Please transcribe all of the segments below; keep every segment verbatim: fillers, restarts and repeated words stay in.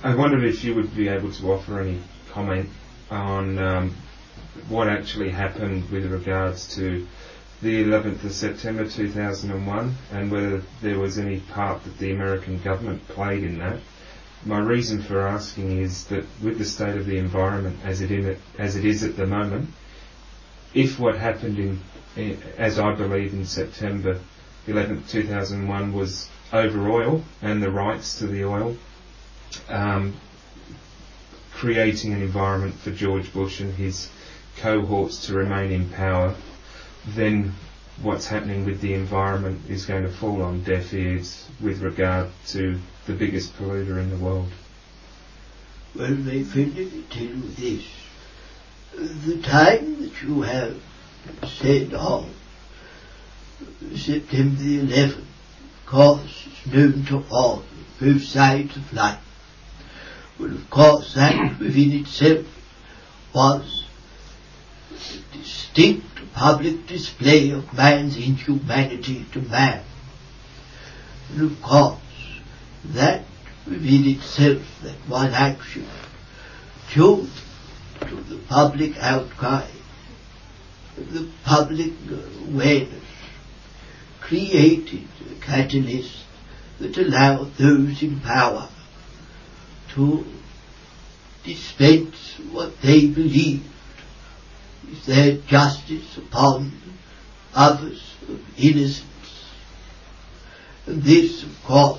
I wondered if you would be able to offer any comment on um, what actually happened with regards to the eleventh of September two thousand one and whether there was any part that the American government played in that. My reason for asking is that with the state of the environment as it, in it, as it is at the moment, if what happened in, in as I believe in September eleventh two thousand one was over oil and the rights to the oil, um, creating an environment for George Bush and his cohorts to remain in power, then what's happening with the environment is going to fall on deaf ears with regard to the biggest polluter in the world. Well, my friend, let me tell you this. The time that you have said on September the eleventh, of course, is known to all, both sides of life. Well, of course, that within itself was a distinct public display of man's inhumanity to man. And of course, that within itself, that one action, due to the public outcry, the public awareness, created a catalyst that allowed those in power to dispense what they believed is their justice upon others of innocence. And this, of course,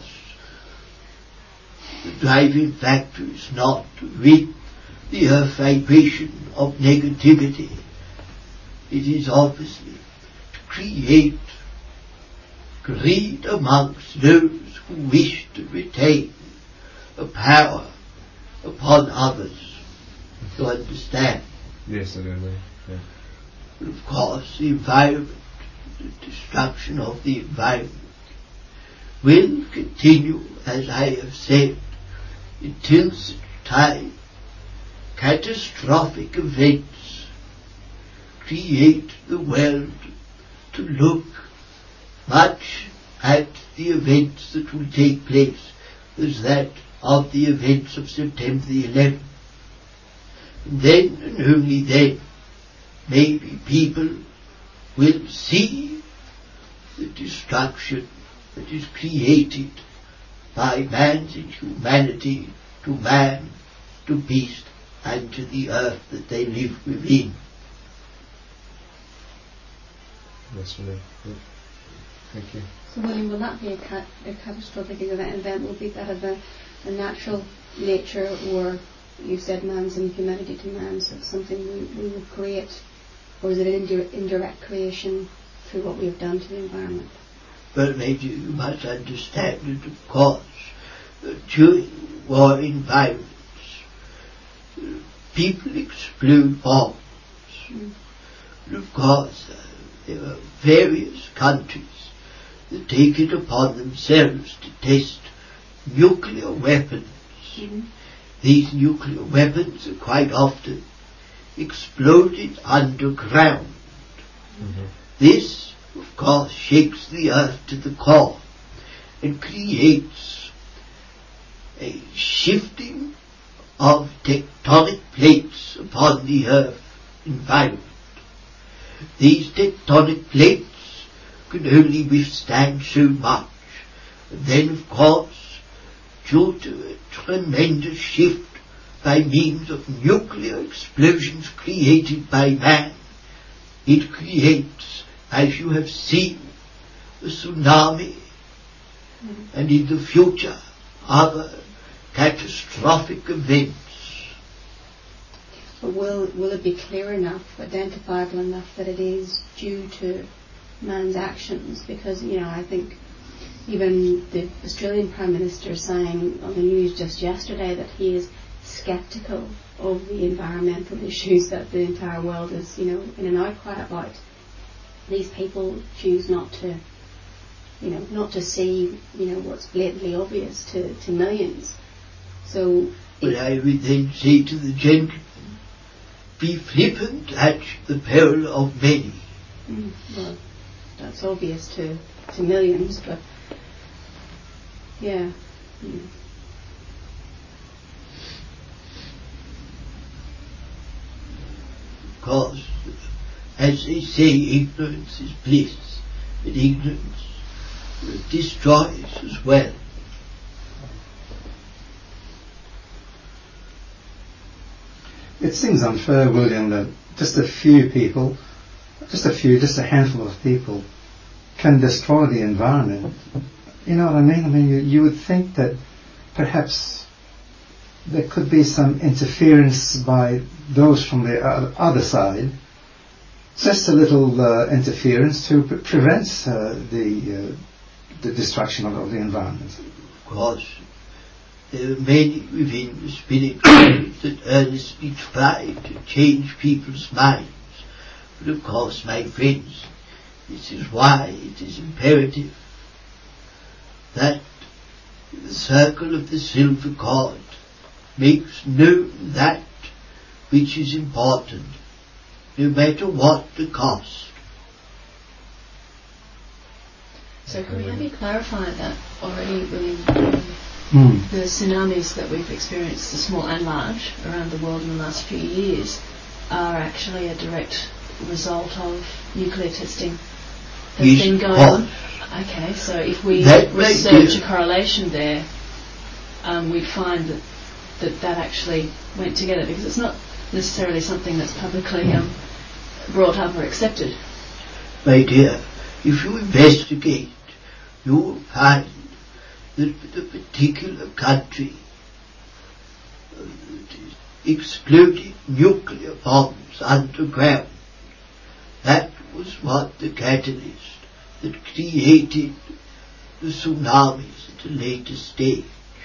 the driving factor is not to rid the earth vibration of negativity. It is obviously to create greed amongst those who wish to retain a power upon others. You understand? Yes, I do. Yeah. But of course, the environment, the destruction of the environment, will continue, as I have said, until such time catastrophic events create the world to look much at the events that will take place as that of the events of September the eleventh. And then, and only then, maybe people will see the destruction that is created by man's inhumanity to man, to beast, and to the earth that they live within. That's really good. Thank you. So, William, will that be a, cat, a catastrophic event? Event will be that of a, a natural nature, or you said man's inhumanity to man, so it's something we, we will create, or is it an indir- indirect creation through what we have done to the environment? Well, maybe you must understand that, of course, uh, during war environments, uh, people explode bombs. Mm. And of course, uh, there are various countries that take it upon themselves to test nuclear weapons. Mm-hmm. These nuclear weapons are quite often exploded underground. Mm-hmm. This, of course, shakes the earth to the core and creates a shifting of tectonic plates upon the earth environment. These tectonic plates can only withstand so much, and then, of course, due to a tremendous shift by means of nuclear explosions created by man, it creates, as you have seen, a tsunami, mm-hmm. and in the future other catastrophic events. But will will it be clear enough, identifiable enough that it is due to man's actions? Because, you know, I think even the Australian Prime Minister saying on the news just yesterday that he is sceptical of the environmental issues that the entire world is, you know, in an outcry about. These people choose not to, you know, not to see, you know, what's blatantly obvious to, to millions. So, but I would then say to the gentleman, be flippant at the peril of many. Mm, well, that's obvious to, to millions, but yeah. Mm. because, as they say, ignorance is bliss, but ignorance destroys as well. It seems unfair, William, that just a few people, just a few, just a handful of people, can destroy the environment. You know what I mean? I mean, you, you would think that perhaps there could be some interference by those from the other side, just a little uh, interference to pre- prevent uh, the uh, the destruction of, of the environment. Of course, there are many within the spirit world that earnestly try to change people's minds. But of course, my friends, this is why it is imperative that the circle of the silver cord makes known that which is important, no matter what the cost. So can we have you clarify that already, William? Mm. The tsunamis that we've experienced, the small and large, around the world in the last few years are actually a direct result of nuclear testing that's Yes, been going oh. on? Okay, so if we That research may a correlation there, um, we'd find that, that that actually went together, because it's not necessarily something that's publicly um, brought up or accepted. My dear, if you investigate, you will find that the particular country uh, exploded nuclear bombs underground. That was what the catalyst that created the tsunamis at a later stage.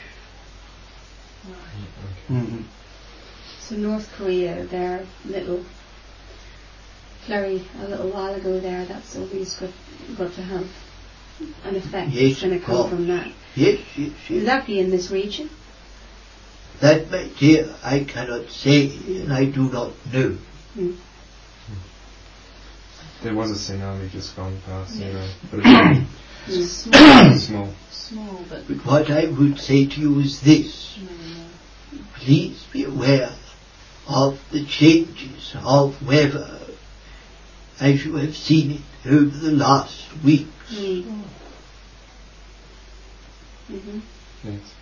Mm-hmm. So North Korea, their little flurry a little while ago there, that's always got, got to have an effect. Yes, It's going to come of from that. Yes, yes, yes. Will that be in this region? That, my dear, I cannot say, and I do not know. Mm. There was a tsunami just gone past, Yeah. you know, but it's Mm. Small, small. small, but But what I would say to you is this. no, no. Please be aware of the changes of weather as you have seen it over the last weeks. Mm. Mm-hmm. Yes.